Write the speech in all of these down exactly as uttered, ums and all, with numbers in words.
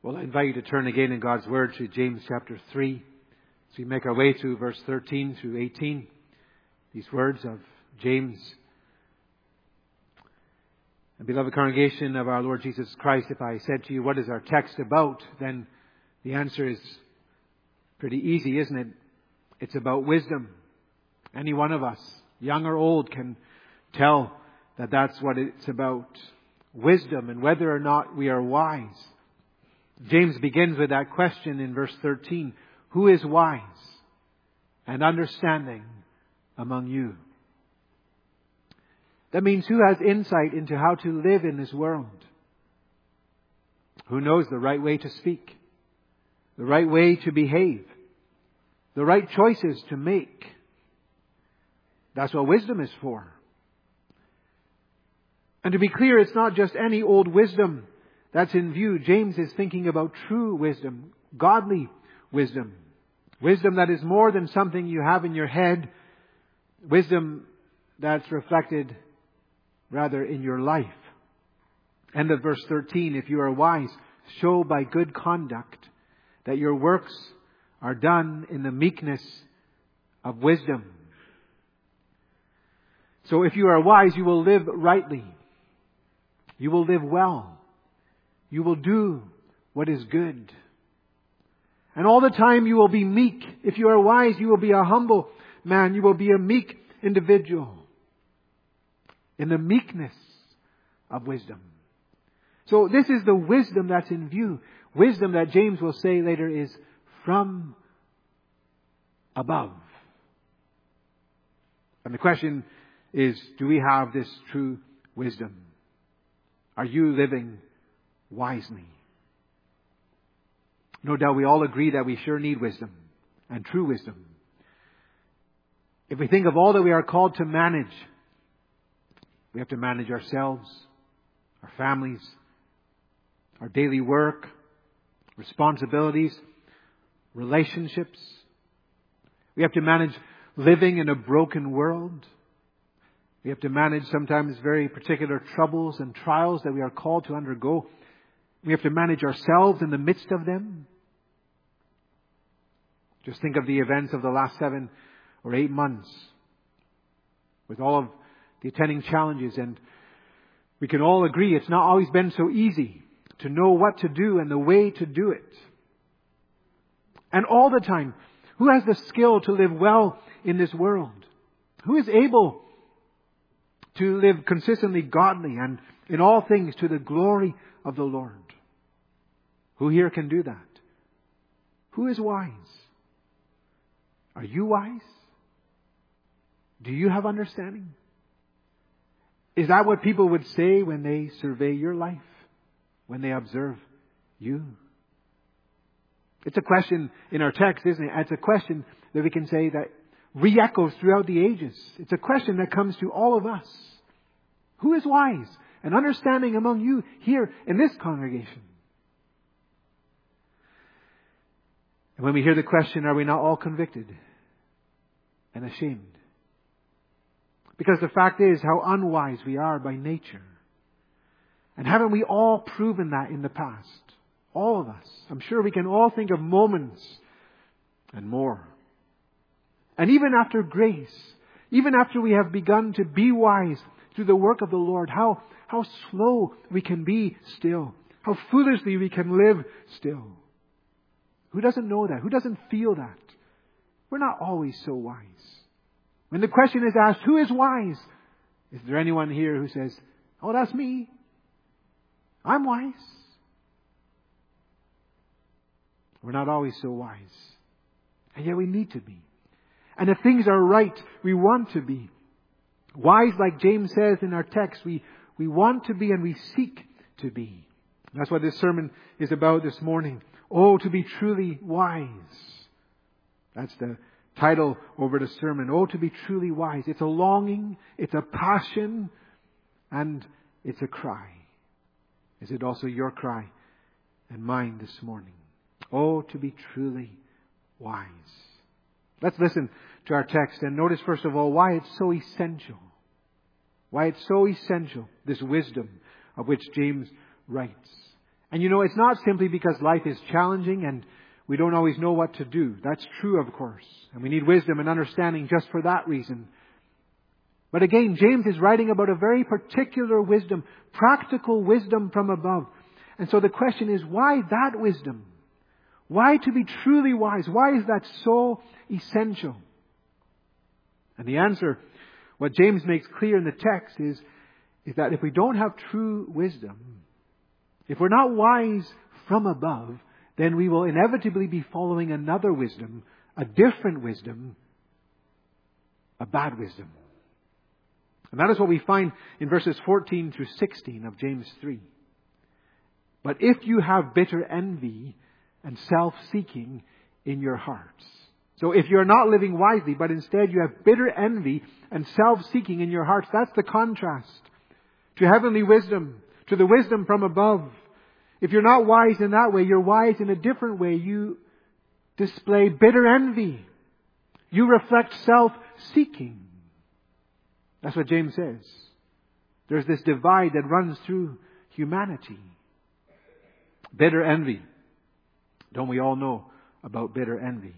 Well, I invite you to turn again in God's Word to James chapter three. As we make our way through verse thirteen through eighteen, these words of James. And beloved congregation of our Lord Jesus Christ, if I said to you, what is our text about? Then the answer is pretty easy, isn't it? It's about wisdom. Any one of us, young or old, can tell that that's what it's about. Wisdom and whether or not we are wise. James begins with that question in verse thirteen. Who is wise and understanding among you? That means who has insight into how to live in this world? Who knows the right way to speak? The right way to behave? The right choices to make? That's what wisdom is for. And to be clear, it's not just any old wisdom that's in view. James is thinking about true wisdom, godly wisdom. Wisdom that is more than something you have in your head. Wisdom that's reflected rather in your life. End of verse thirteen. If you are wise, show by good conduct that your works are done in the meekness of wisdom. So if you are wise, you will live rightly. You will live well. You will do what is good. And all the time you will be meek. If you are wise, you will be a humble man. You will be a meek individual. In the meekness of wisdom. So this is the wisdom that's in view. Wisdom that James will say later is from above. And the question is, do we have this true wisdom? Are you living wisely? No doubt we all agree that we sure need wisdom and true wisdom. If we think of all that we are called to manage, we have to manage ourselves, our families, our daily work, responsibilities, relationships. We have to manage living in a broken world. We have to manage sometimes very particular troubles and trials that we are called to undergo. We have to manage ourselves in the midst of them. Just think of the events of the last seven or eight months with all of the attending challenges, and we can all agree it's not always been so easy to know what to do and the way to do it. And all the time, who has the skill to live well in this world? Who is able to live consistently godly and in all things to the glory of the Lord? Who here can do that? Who is wise? Are you wise? Do you have understanding? Is that what people would say when they survey your life? When they observe you? It's a question in our text, isn't it? It's a question that we can say that re-echoes throughout the ages. It's a question that comes to all of us. Who is wise and understanding among you here in this congregation? And when we hear the question, are we not all convicted and ashamed? Because the fact is how unwise we are by nature. And haven't we all proven that in the past? All of us. I'm sure we can all think of moments and more. And even after grace, even after we have begun to be wise through the work of the Lord, how, how slow we can be still. How foolishly we can live still. Who doesn't know that? Who doesn't feel that? We're not always so wise. When the question is asked, who is wise? Is there anyone here who says, oh, that's me. I'm wise. We're not always so wise. And yet we need to be. And if things are right, we want to be. Wise, like James says in our text, we, we want to be and we seek to be. That's what this sermon is about this morning. Oh, to be truly wise. That's the title over the sermon. Oh, to be truly wise. It's a longing, it's a passion, and it's a cry. Is it also your cry and mine this morning? Oh, to be truly wise. Let's listen to our text and notice first of all why it's so essential. Why it's so essential, this wisdom of which James writes. And you know, it's not simply because life is challenging and we don't always know what to do. That's true, of course. And we need wisdom and understanding just for that reason. But again, James is writing about a very particular wisdom, practical wisdom from above. And so the question is, why that wisdom? Why to be truly wise? Why is that so essential? And the answer, what James makes clear in the text is, is that if we don't have true wisdom, if we're not wise from above, then we will inevitably be following another wisdom, a different wisdom, a bad wisdom. And that is what we find in verses fourteen through sixteen of James three. But if you have bitter envy and self-seeking in your hearts. So if you're not living wisely, but instead you have bitter envy and self-seeking in your hearts, that's the contrast to heavenly wisdom, to the wisdom from above. If you're not wise in that way, you're wise in a different way. You display bitter envy. You reflect self-seeking. That's what James says. There's this divide that runs through humanity. Bitter envy. Don't we all know about bitter envy?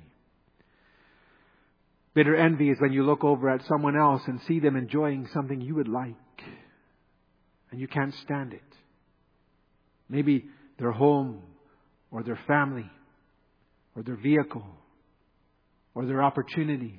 Bitter envy is when you look over at someone else and see them enjoying something you would like. And you can't stand it. Maybe their home, or their family, or their vehicle, or their opportunities.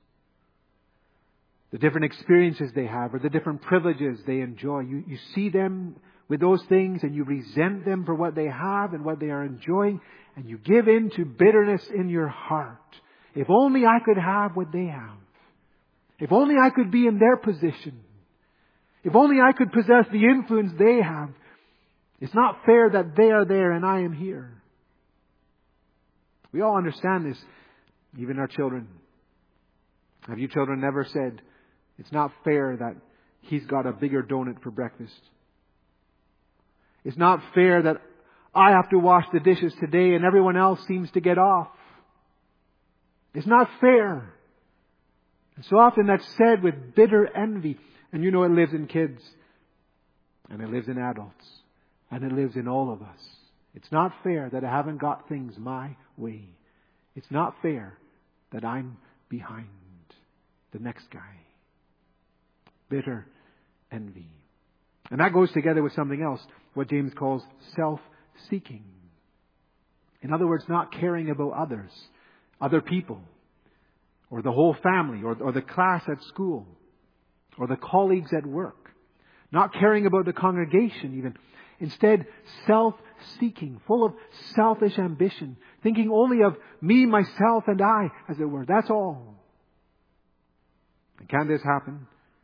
The different experiences they have, or the different privileges they enjoy. You, you see them with those things and you resent them for what they have and what they are enjoying. And you give in to bitterness in your heart. If only I could have what they have. If only I could be in their position. If only I could possess the influence they have. It's not fair that they are there and I am here. We all understand this, even our children. Have you children never said, it's not fair that he's got a bigger donut for breakfast? It's not fair that I have to wash the dishes today and everyone else seems to get off. It's not fair. And so often that's said with bitter envy. And you know it lives in kids. And it lives in adults. And it lives in all of us. It's not fair that I haven't got things my way. It's not fair that I'm behind the next guy. Bitter envy. And that goes together with something else, what James calls self-seeking. In other words, not caring about others, other people, or the whole family, or, or the class at school, or the colleagues at work. Not caring about the congregation even. Instead, self-seeking, full of selfish ambition, thinking only of me, myself, and I, as it were. That's all. And can this happen?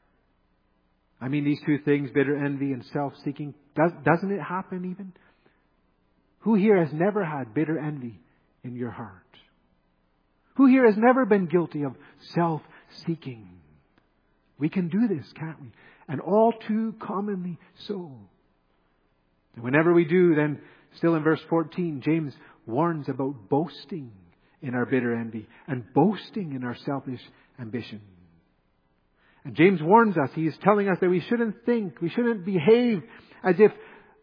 I mean, these two things, bitter envy and self-seeking, does, doesn't it happen even? Who here has never had bitter envy in your heart? Who here has never been guilty of self-seeking? We can do this, can't we? And all too commonly so. And whenever we do, then still in verse fourteen, James warns about boasting in our bitter envy and boasting in our selfish ambition. And James warns us, he is telling us that we shouldn't think, we shouldn't behave as if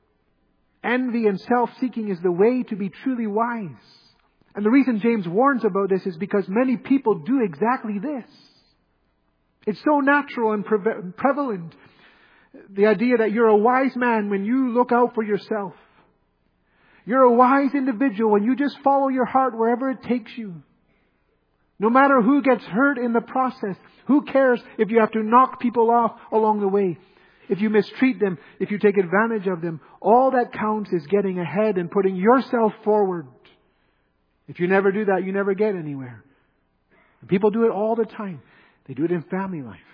envy and self-seeking is the way to be truly wise. And the reason James warns about this is because many people do exactly this. It's so natural and pre- prevalent. The idea that you're a wise man when you look out for yourself. You're a wise individual when you just follow your heart wherever it takes you. No matter who gets hurt in the process. Who cares if you have to knock people off along the way? If you mistreat them, if you take advantage of them, all that counts is getting ahead and putting yourself forward. If you never do that, you never get anywhere. And people do it all the time. They do it in family life.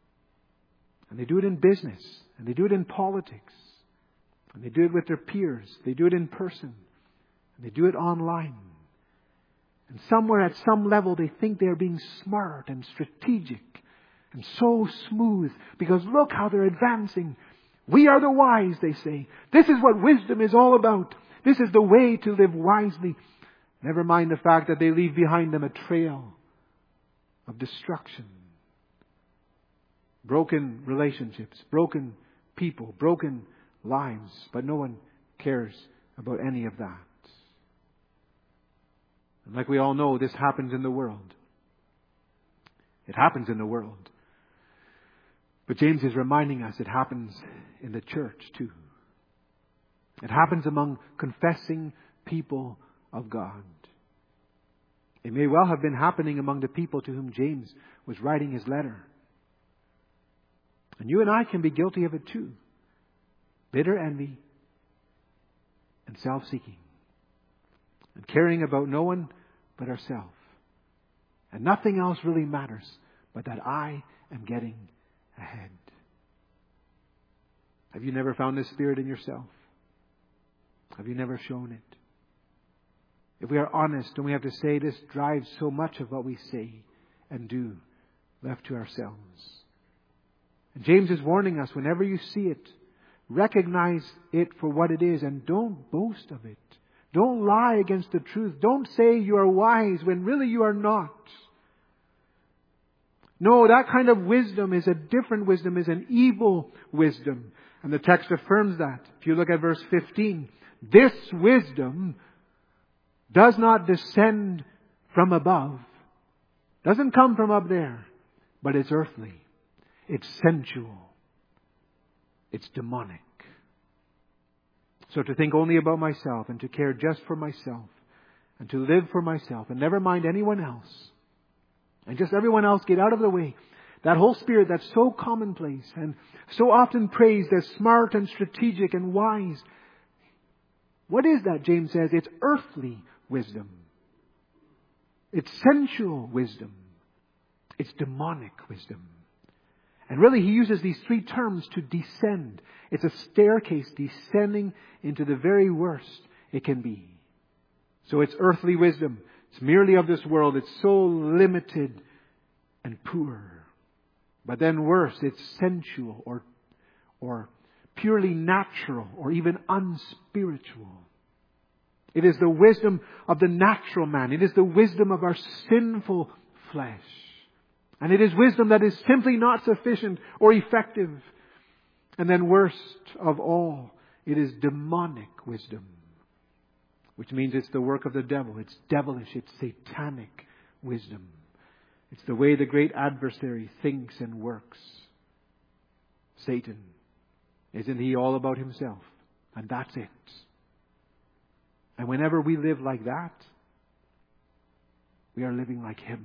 And they do it in business. And they do it in politics. And they do it with their peers. They do it in person. And they do it online. And somewhere at some level they think they're being smart and strategic and so smooth because look how they're advancing. We are the wise, they say. This is what wisdom is all about. This is the way to live wisely. Never mind the fact that they leave behind them a trail of destruction. Broken relationships, broken people, broken lives, but no one cares about any of that. And like we all know, this happens in the world. It happens in the world. But James is reminding us it happens in the church too. It happens among confessing people of God. It may well have been happening among the people to whom James was writing his letter. And you and I can be guilty of it too. Bitter envy and self-seeking. And caring about no one but ourselves. And nothing else really matters but that I am getting ahead. Have you never found this spirit in yourself? Have you never shown it? If we are honest, and we have to say, this drives so much of what we say and do left to ourselves. And James is warning us, whenever you see it, recognize it for what it is and don't boast of it. Don't lie against the truth. Don't say you are wise when really you are not. No, that kind of wisdom is a different wisdom, is an evil wisdom. And the text affirms that. If you look at verse fifteen, this wisdom does not descend from above. Doesn't come from up there. But it's earthly. It's sensual. It's demonic. So to think only about myself and to care just for myself and to live for myself and never mind anyone else and just everyone else get out of the way. That whole spirit that's so commonplace and so often praised as smart and strategic and wise. What is that, James says? It's earthly wisdom. It's sensual wisdom. It's demonic wisdom. And really he uses these three terms to descend. It's a staircase descending into the very worst it can be. So it's earthly wisdom. It's merely of this world. It's so limited and poor. But then worse, it's sensual or, or purely natural or even unspiritual. It is the wisdom of the natural man. It is the wisdom of our sinful flesh. And it is wisdom that is simply not sufficient or effective. And then worst of all, it is demonic wisdom. Which means it's the work of the devil. It's devilish. It's satanic wisdom. It's the way the great adversary thinks and works. Satan. Isn't he all about himself? And that's it. And whenever we live like that, we are living like him.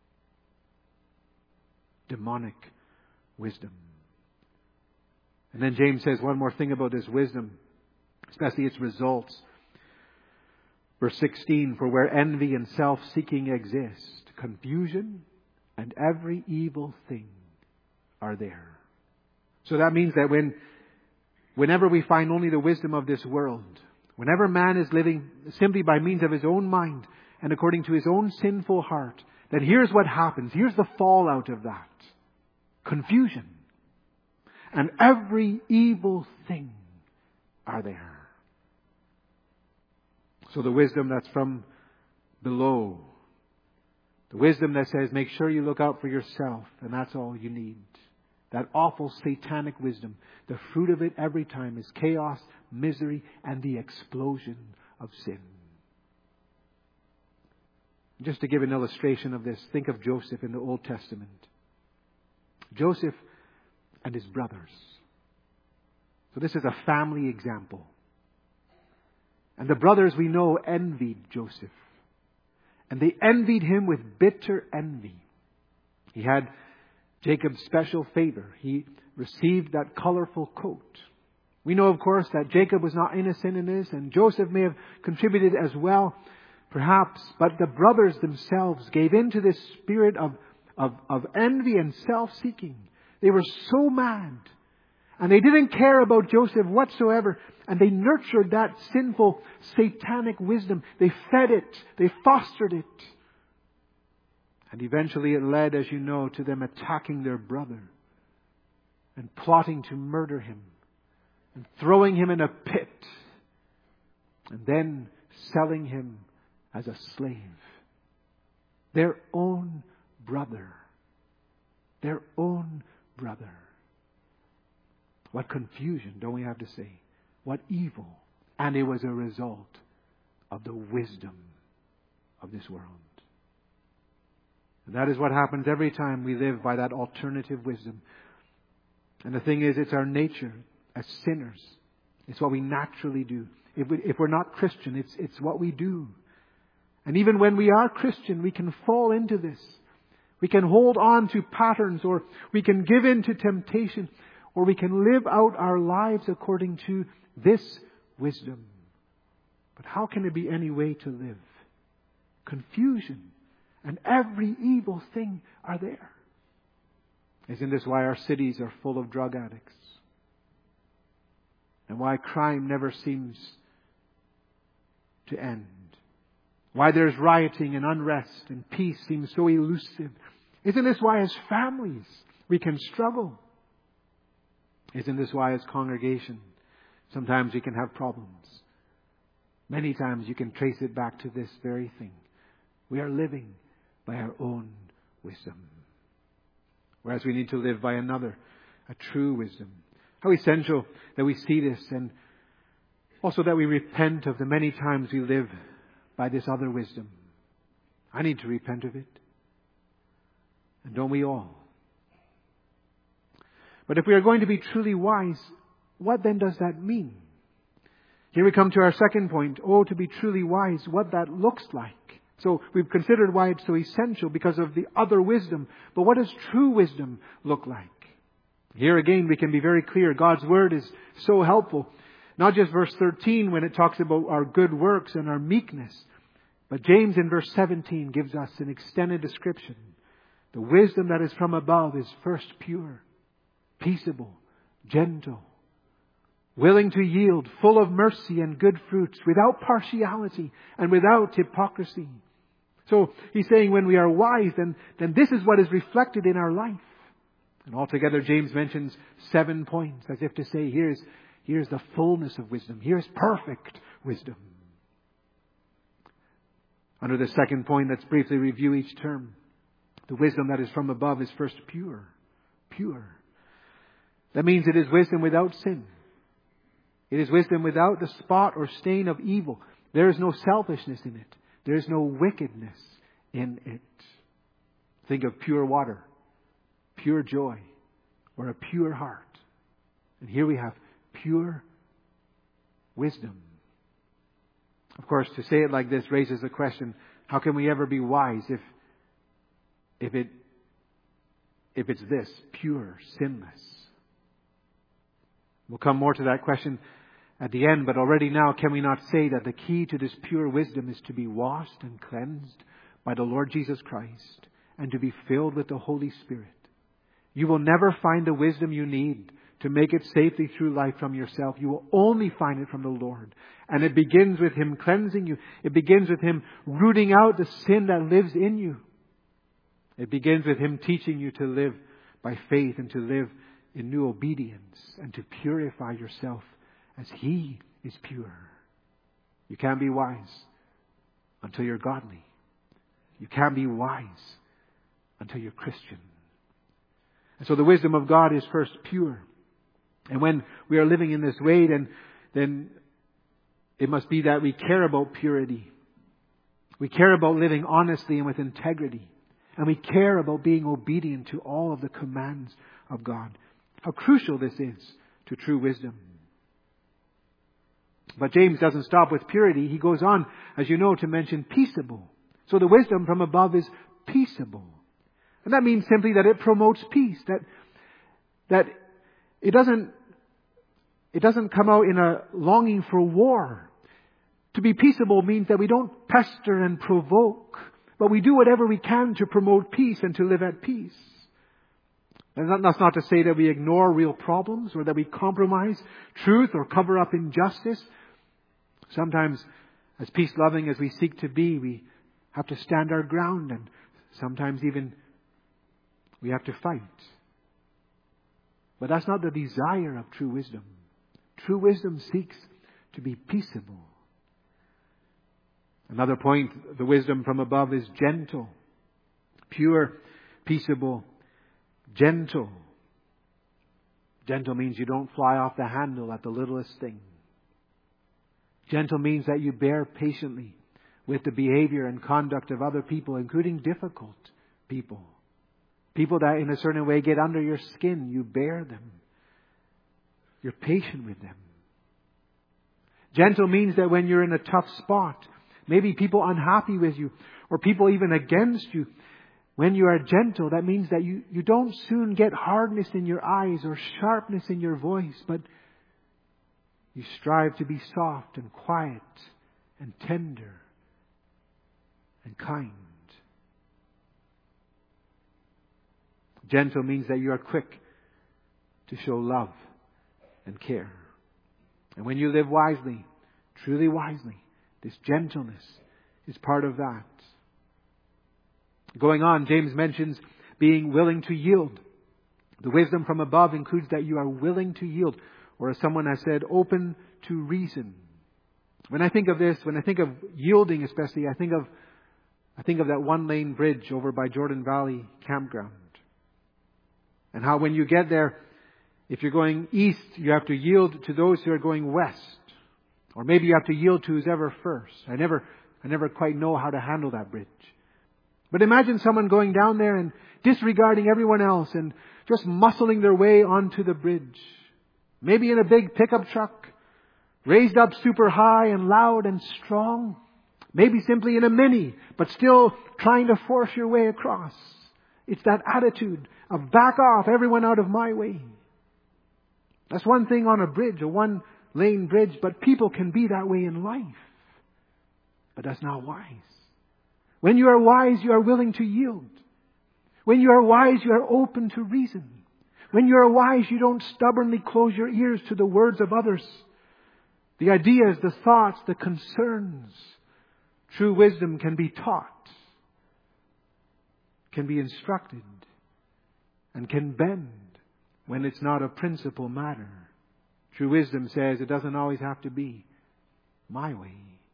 Demonic wisdom. And then James says one more thing about this wisdom, especially its results. Verse sixteen, for where envy and self-seeking exist, confusion and every evil thing are there. So that means that when, whenever we find only the wisdom of this world, whenever man is living simply by means of his own mind and according to his own sinful heart, then here's what happens. Here's the fallout of that. Confusion. And every evil thing are there. So the wisdom that's from below. The wisdom that says, make sure you look out for yourself. And that's all you need. That awful satanic wisdom. The fruit of it every time is chaos, misery, and the explosion of sin. Just to give an illustration of this, think of Joseph in the Old Testament. Joseph and his brothers. So this is a family example. And the brothers, we know, envied Joseph. And they envied him with bitter envy. He had Jacob's special favor. He received that colorful coat. We know, of course, that Jacob was not innocent in this, and Joseph may have contributed as well, perhaps. But the brothers themselves gave in to this spirit of, of, of envy and self-seeking. They were so mad. And they didn't care about Joseph whatsoever. And they nurtured that sinful, satanic wisdom. They fed it. They fostered it. And eventually it led, as you know, to them attacking their brother. And plotting to murder him. And throwing him in a pit. And then selling him as a slave. Their own brother. Their own brother. What confusion, don't we have to say? What evil And it was a result of the wisdom of this world. And that is what happens every time we live by that alternative wisdom. And the thing is, it's our nature as sinners. It's what we naturally do. If, we, if we're not Christian, it's, it's what we do. And even when we are Christian, we can fall into this. We can hold on to patterns, or we can give in to temptation, or we can live out our lives according to this wisdom. But how can it be any way to live? Confusion and every evil thing are there. Isn't this why our cities are full of drug addicts? And why crime never seems to end? Why there's rioting and unrest and peace seems so elusive? Isn't this why as families we can struggle? Isn't this why as congregation sometimes we can have problems? Many times you can trace it back to this very thing. We are living by our own wisdom, whereas we need to live by another, a true wisdom. How essential that we see this, and also that we repent of the many times we live by this other wisdom. I need to repent of it. And don't we all? But if we are going to be truly wise, what then does that mean? Here we come to our second point. Oh, to be truly wise, what that looks like. So we've considered why it's so essential because of the other wisdom. But what does true wisdom look like? Here again, we can be very clear. God's Word is so helpful. Not just verse thirteen when it talks about our good works and our meekness. But James in verse seventeen gives us an extended description. The wisdom that is from above is first pure, peaceable, gentle, willing to yield, full of mercy and good fruits, without partiality and without hypocrisy. So he's saying when we are wise, then, then this is what is reflected in our life. And altogether James mentions seven points as if to say, here's, here's the fullness of wisdom. Here's perfect wisdom. Under the second point, let's briefly review each term. The wisdom that is from above is first pure. Pure. That means it is wisdom without sin. It is wisdom without the spot or stain of evil. There is no selfishness in it. There is no wickedness in it. Think of pure water, pure joy, or a pure heart. And here we have pure wisdom. Of course, to say it like this raises the question, how can we ever be wise if, if it, if it's this, pure, sinless? We'll come more to that question at the end, but already now can we not say that the key to this pure wisdom is to be washed and cleansed by the Lord Jesus Christ and to be filled with the Holy Spirit? You will never find the wisdom you need to make it safely through life from yourself. You will only find it from the Lord. And it begins with Him cleansing you. It begins with Him rooting out the sin that lives in you. It begins with Him teaching you to live by faith and to live in new obedience and to purify yourself as He is pure. You can't be wise until you're godly. You can't be wise until you're Christian. And so the wisdom of God is first pure. And when we are living in this way, then, then it must be that we care about purity. We care about living honestly and with integrity. And we care about being obedient to all of the commands of God. How crucial this is to true wisdom. But James doesn't stop with purity. He goes on, as you know, to mention peaceable. So the wisdom from above is peaceable. And that means simply that it promotes peace. That, that it doesn't, it doesn't come out in a longing for war. To be peaceable means that we don't pester and provoke, but we do whatever we can to promote peace and to live at peace. And that's not to say that we ignore real problems or that we compromise truth or cover up injustice. Sometimes, as peace-loving as we seek to be, we have to stand our ground, and sometimes even we have to fight. But that's not the desire of true wisdom. True wisdom seeks to be peaceable. Another point, the wisdom from above is gentle. Pure, peaceable, gentle. Gentle means you don't fly off the handle at the littlest thing. Gentle means that you bear patiently with the behavior and conduct of other people, including difficult people. People that in a certain way get under your skin, you bear them. You're patient with them. Gentle means that when you're in a tough spot, maybe people unhappy with you, or people even against you, when you are gentle, that means that you, you don't soon get hardness in your eyes or sharpness in your voice, but you strive to be soft and quiet and tender and kind. Gentle means that you are quick to show love and care. And when you live wisely, truly wisely, this gentleness is part of that. Going on, James mentions being willing to yield. The wisdom from above includes that you are willing to yield, or as someone has said, open to reason. When I think of this, when I think of yielding especially, I think of I think of that one-lane bridge over by Jordan Valley Campground. And how when you get there, if you're going east, you have to yield to those who are going west. Or maybe you have to yield to who's ever first. I never, I never quite know how to handle that bridge. But imagine someone going down there and disregarding everyone else and just muscling their way onto the bridge. Maybe in a big pickup truck, raised up super high and loud and strong. Maybe simply in a Mini, but still trying to force your way across. It's that attitude of back off, everyone out of my way. That's one thing on a bridge, a one-lane bridge, but people can be that way in life. But that's not wise. When you are wise, you are willing to yield. When you are wise, you are open to reason. When you are wise, you don't stubbornly close your ears to the words of others, the ideas, the thoughts, the concerns. True wisdom can be taught, can be instructed, and can bend when it's not a principal matter. True wisdom says it doesn't always have to be my way.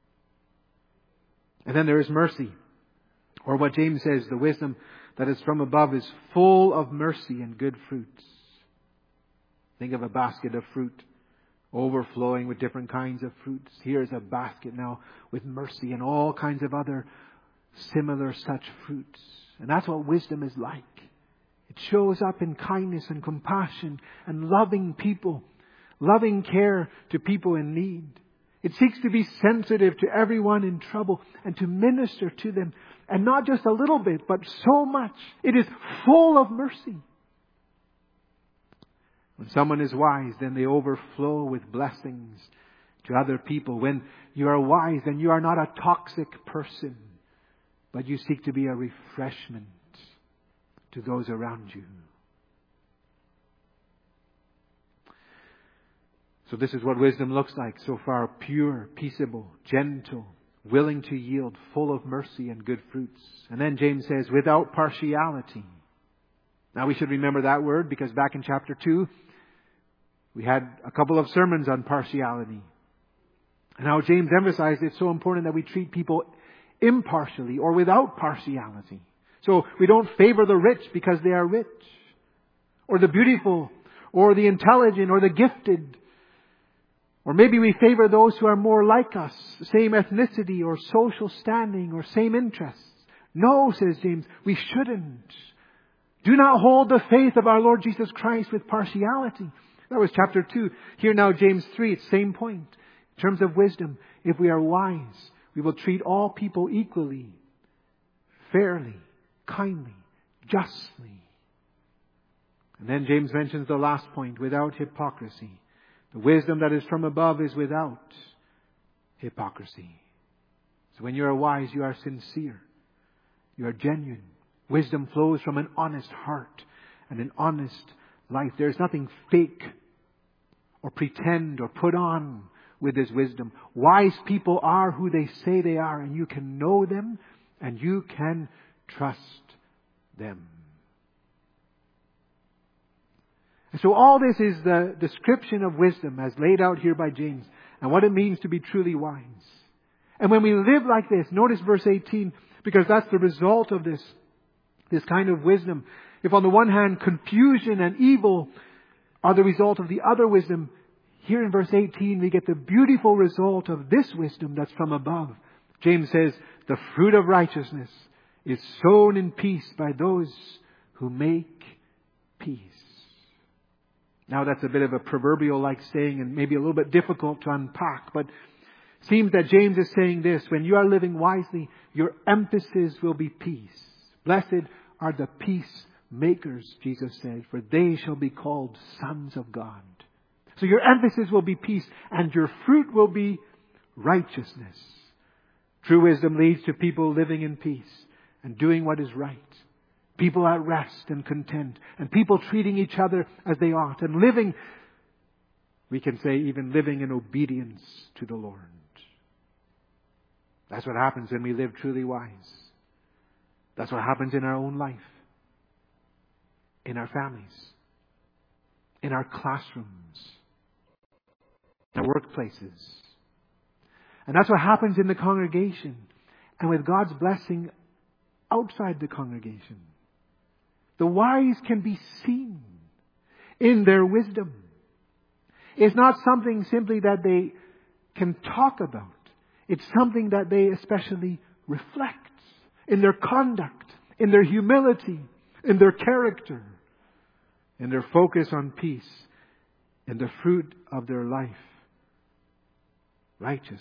And then there is mercy. Or what James says, the wisdom that is from above is full of mercy and good fruits. Think of a basket of fruit overflowing with different kinds of fruits. Here's a basket now with mercy and all kinds of other similar such fruits. And that's what wisdom is like. It shows up in kindness and compassion and loving people, loving care to people in need. It seeks to be sensitive to everyone in trouble and to minister to them. And not just a little bit, but so much. It is full of mercy. When someone is wise, then they overflow with blessings to other people. When you are wise, then you are not a toxic person, but you seek to be a refreshment to those around you. So this is what wisdom looks like so far. Pure, peaceable, gentle, willing to yield, full of mercy and good fruits. And then James says, without partiality. Now we should remember that word because back in chapter two, we had a couple of sermons on partiality. And how James emphasized it's so important that we treat people impartially or without partiality. So we don't favor the rich because they are rich, or the beautiful, or the intelligent, or the gifted. Or maybe we favor those who are more like us, same ethnicity or social standing or same interests. No, says James, we shouldn't. Do not hold the faith of our Lord Jesus Christ with partiality. That was chapter two. Here now James three, it's same point. In terms of wisdom, if we are wise, we will treat all people equally, fairly, kindly, justly. And then James mentions the last point, without hypocrisy. The wisdom that is from above is without hypocrisy. So when you are wise, you are sincere. You are genuine. Wisdom flows from an honest heart and an honest life. There's nothing fake or pretend or put on with this wisdom. Wise people are who they say they are, and you can know them and you can trust them. And so all this is the description of wisdom as laid out here by James and what it means to be truly wise. And when we live like this, notice verse eighteen, because that's the result of this, this kind of wisdom. If on the one hand confusion and evil are the result of the other wisdom, here in verse eighteen, we get the beautiful result of this wisdom that's from above. James says, the fruit of righteousness is sown in peace by those who make peace. Now that's a bit of a proverbial-like saying and maybe a little bit difficult to unpack, but it seems that James is saying this: when you are living wisely, your emphasis will be peace. Blessed are the peacemakers, Jesus said, for they shall be called sons of God. So your emphasis will be peace, and your fruit will be righteousness. True wisdom leads to people living in peace and doing what is right. People at rest and content, and people treating each other as they ought, and living, we can say, even living in obedience to the Lord. That's what happens when we live truly wise. That's what happens in our own life, in our families, in our classrooms, in our workplaces. And that's what happens in the congregation, and with God's blessing outside the congregation. The wise can be seen in their wisdom. It's not something simply that they can talk about. It's something that they especially reflect in their conduct, in their humility, in their character, in their focus on peace, in the fruit of their life, righteousness.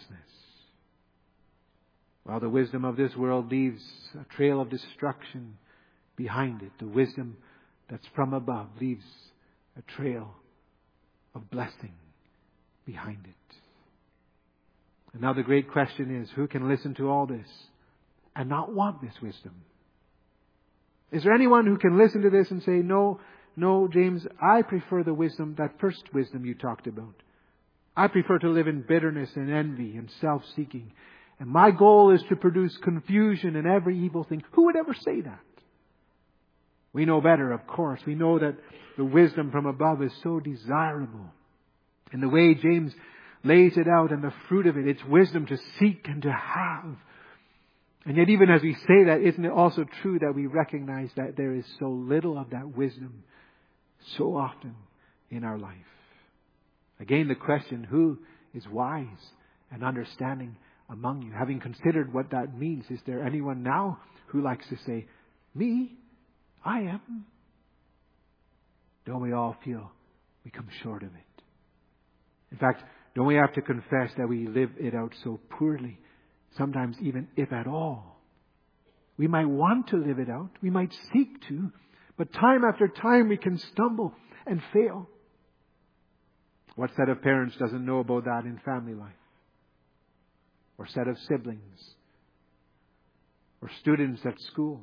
While the wisdom of this world leaves a trail of destruction behind it, the wisdom that's from above leaves a trail of blessing behind it. And now the great question is, who can listen to all this and not want this wisdom? Is there anyone who can listen to this and say, no, no, James, I prefer the wisdom, that first wisdom you talked about. I prefer to live in bitterness and envy and self-seeking. And my goal is to produce confusion and every evil thing. Who would ever say that? We know better, of course. We know that the wisdom from above is so desirable. And the way James lays it out and the fruit of it, it's wisdom to seek and to have. And yet even as we say that, isn't it also true that we recognize that there is so little of that wisdom so often in our life? Again, the question, who is wise and understanding among you? Having considered what that means, is there anyone now who likes to say, me? I am? Don't we all feel we come short of it? In fact, don't we have to confess that we live it out so poorly? Sometimes even if at all. We might want to live it out. We might seek to. But time after time we can stumble and fail. What set of parents doesn't know about that in family life? Or set of siblings? Or students at school?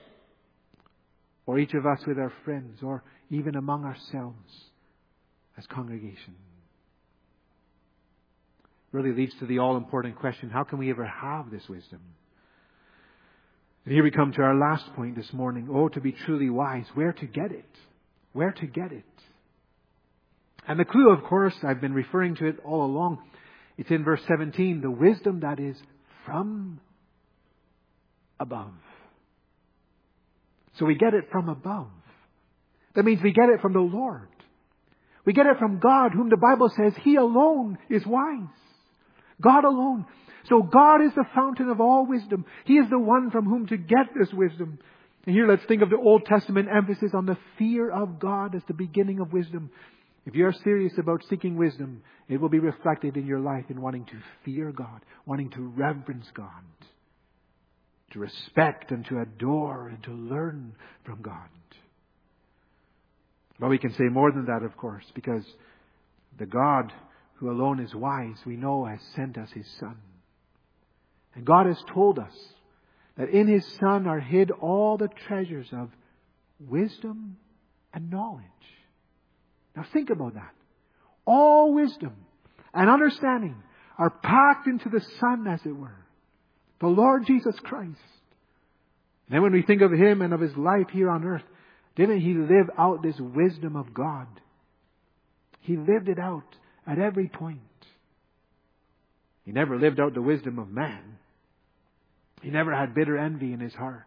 Or each of us with our friends? Or even among ourselves as congregation? Really leads to the all-important question, how can we ever have this wisdom? And here we come to our last point this morning. Oh, to be truly wise, where to get it? Where to get it? And the clue, of course, I've been referring to it all along. It's in verse seventeen, the wisdom that is from above. So we get it from above. That means we get it from the Lord. We get it from God, whom the Bible says He alone is wise. God alone. So God is the fountain of all wisdom. He is the one from whom to get this wisdom. And here let's think of the Old Testament emphasis on the fear of God as the beginning of wisdom. If you're serious about seeking wisdom, it will be reflected in your life in wanting to fear God, wanting to reverence God, to respect and to adore and to learn from God. But we can say more than that, of course, because the God who alone is wise, we know has sent us His Son. And God has told us that in His Son are hid all the treasures of wisdom and knowledge. Now think about that. All wisdom and understanding are packed into the Son, as it were. The Lord Jesus Christ. And then when we think of Him and of His life here on earth, didn't He live out this wisdom of God? He lived it out at every point. He never lived out the wisdom of man. He never had bitter envy in His heart.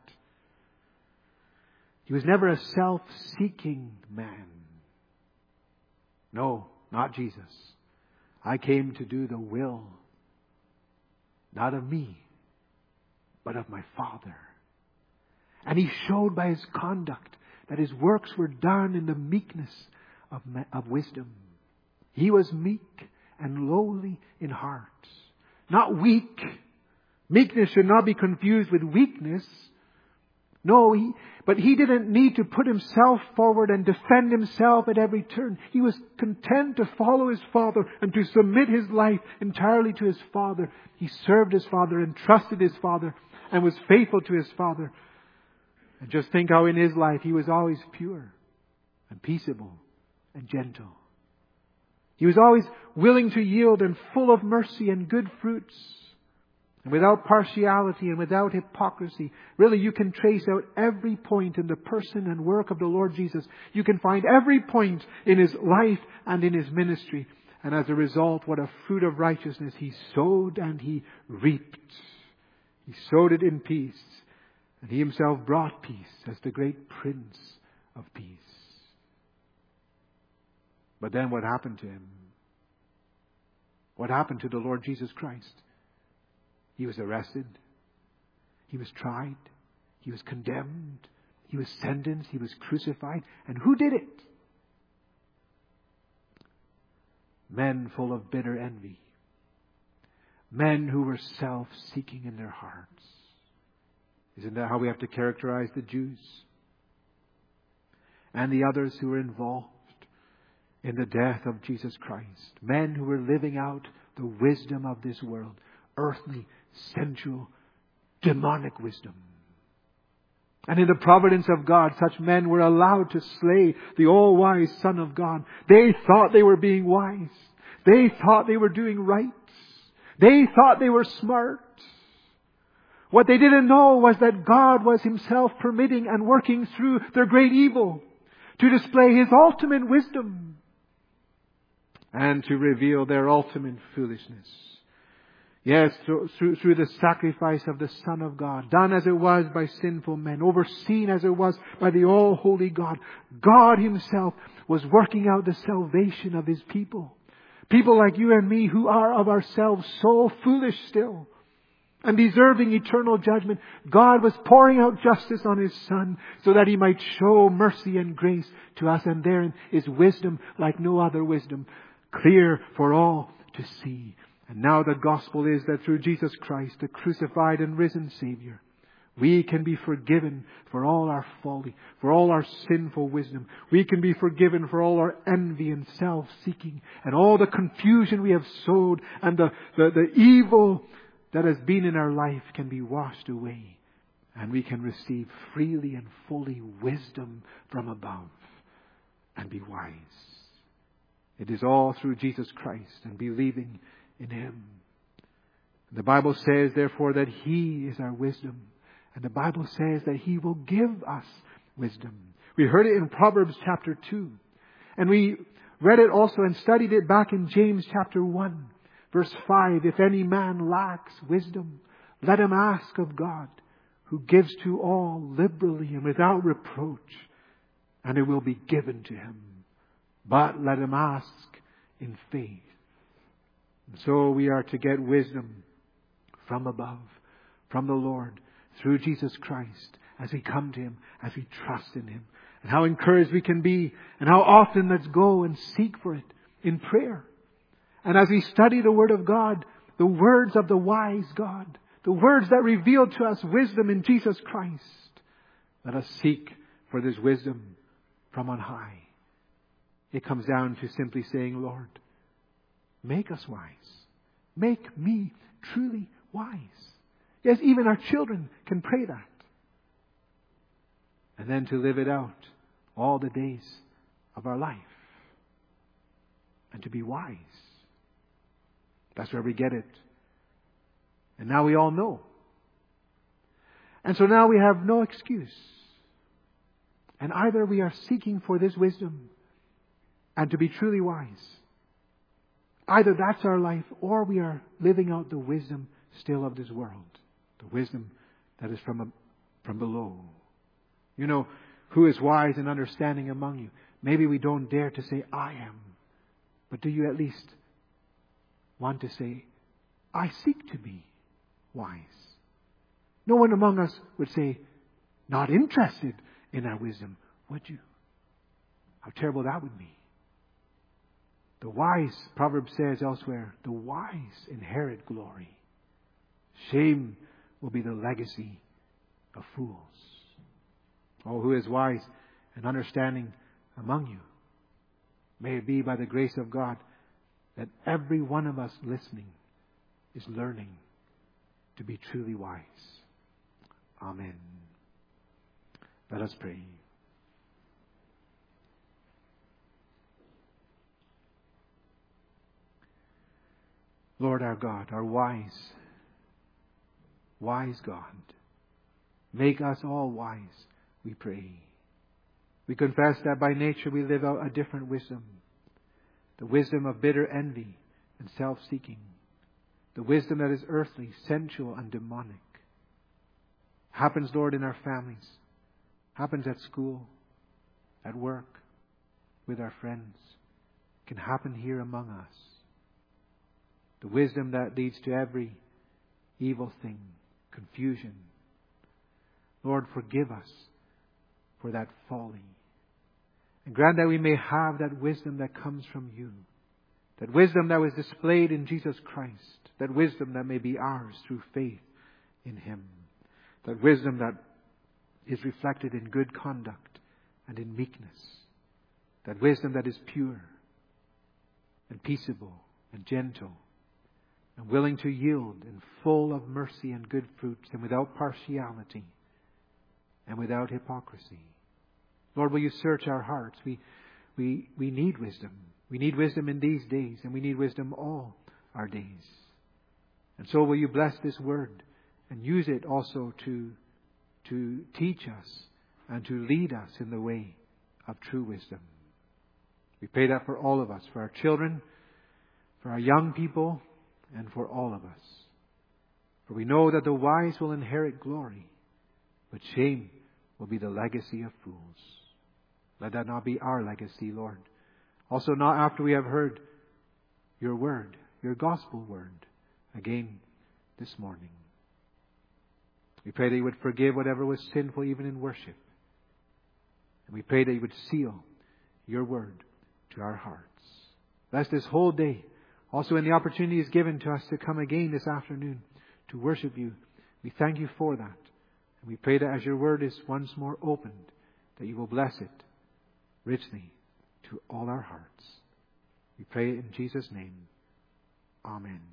He was never a self-seeking man. No, not Jesus. I came to do the will, not of me, but of my Father. And He showed by His conduct that His works were done in the meekness of, of wisdom. He was meek and lowly in heart, not weak. Meekness should not be confused with weakness. No, he, but He didn't need to put Himself forward and defend Himself at every turn. He was content to follow His Father and to submit His life entirely to His Father. He served His Father and trusted His Father and was faithful to His Father. And just think how in His life He was always pure and peaceable and gentle. He was always willing to yield and full of mercy and good fruits. And without partiality and without hypocrisy. Really, you can trace out every point in the person and work of the Lord Jesus. You can find every point in His life and in His ministry. And as a result, what a fruit of righteousness He sowed and He reaped. He sowed it in peace. And He Himself brought peace as the great Prince of Peace. But then what happened to Him? What happened to the Lord Jesus Christ? He was arrested. He was tried. He was condemned. He was sentenced. He was crucified. And who did it? Men full of bitter envy. Men who were self-seeking in their hearts. Isn't that how we have to characterize the Jews? And the others who were involved in the death of Jesus Christ. Men who were living out the wisdom of this world. Earthly, sensual, demonic wisdom. And in the providence of God, such men were allowed to slay the all-wise Son of God. They thought they were being wise. They thought they were doing right. They thought they were smart. What they didn't know was that God was Himself permitting and working through their great evil to display His ultimate wisdom and to reveal their ultimate foolishness. Yes, through, through, through the sacrifice of the Son of God, done as it was by sinful men, overseen as it was by the all-holy God, God Himself was working out the salvation of His people. People like you and me who are of ourselves so foolish still and deserving eternal judgment. God was pouring out justice on His Son so that He might show mercy and grace to us. And therein is wisdom like no other wisdom, clear for all to see. And now the gospel is that through Jesus Christ, the crucified and risen Savior, we can be forgiven for all our folly, for all our sinful wisdom. We can be forgiven for all our envy and self-seeking and all the confusion we have sowed, and the, the, the evil that has been in our life can be washed away. And we can receive freely and fully wisdom from above and be wise. It is all through Jesus Christ and believing in Him. The Bible says, therefore, that He is our wisdom. And the Bible says that He will give us wisdom. We heard it in Proverbs chapter two. And we read it also and studied it back in James chapter one. Verse five, if any man lacks wisdom, let him ask of God, who gives to all liberally and without reproach, and it will be given to him. But let him ask in faith. And so we are to get wisdom from above, from the Lord, through Jesus Christ, as we come to Him, as we trust in Him. And how encouraged we can be, and how often let's go and seek for it in prayer. And as we study the Word of God, the words of the wise God, the words that reveal to us wisdom in Jesus Christ, let us seek for this wisdom from on high. It comes down to simply saying, Lord, make us wise. Make me truly wise. Yes, even our children can pray that. And then to live it out all the days of our life. And to be wise. That's where we get it. And now we all know. And so now we have no excuse. And either we are seeking for this wisdom and to be truly wise. Either that's our life, or we are living out the wisdom still of this world. The wisdom that is from, a, from below. You know, who is wise and understanding among you? Maybe we don't dare to say, I am. But do you at least want to say, I seek to be wise. No one among us would say, not interested in our wisdom, would you? How terrible that would be. The wise, Proverbs says elsewhere, the wise inherit glory. Shame will be the legacy of fools. Oh, who is wise and understanding among you? May it be by the grace of God that every one of us listening is learning to be truly wise. Amen. Let us pray. Lord our God, our wise, wise God, make us all wise, we pray. We confess that by nature we live out a different wisdom. The wisdom of bitter envy and self-seeking. The wisdom that is earthly, sensual, and demonic. Happens, Lord, in our families. Happens at school, at work, with our friends. Can happen here among us. The wisdom that leads to every evil thing, confusion. Lord, forgive us for that folly. And grant that we may have that wisdom that comes from you. That wisdom that was displayed in Jesus Christ. That wisdom that may be ours through faith in Him. That wisdom that is reflected in good conduct and in meekness. That wisdom that is pure and peaceable and gentle and willing to yield and full of mercy and good fruits and without partiality and without hypocrisy. Lord, will you search our hearts? We, we, we need wisdom. We need wisdom in these days, and we need wisdom all our days. And so will you bless this word and use it also to, to teach us and to lead us in the way of true wisdom. We pray that for all of us, for our children, for our young people, and for all of us. For we know that the wise will inherit glory, but shame will be the legacy of fools. Let that not be our legacy, Lord. Also not after we have heard your word, your gospel word, again this morning. We pray that you would forgive whatever was sinful even in worship. And we pray that you would seal your word to our hearts. Bless this whole day. Also in the opportunity is given to us to come again this afternoon to worship you. We thank you for that. And we pray that as your word is once more opened, that you will bless it richly to all our hearts. We pray in Jesus' name. Amen.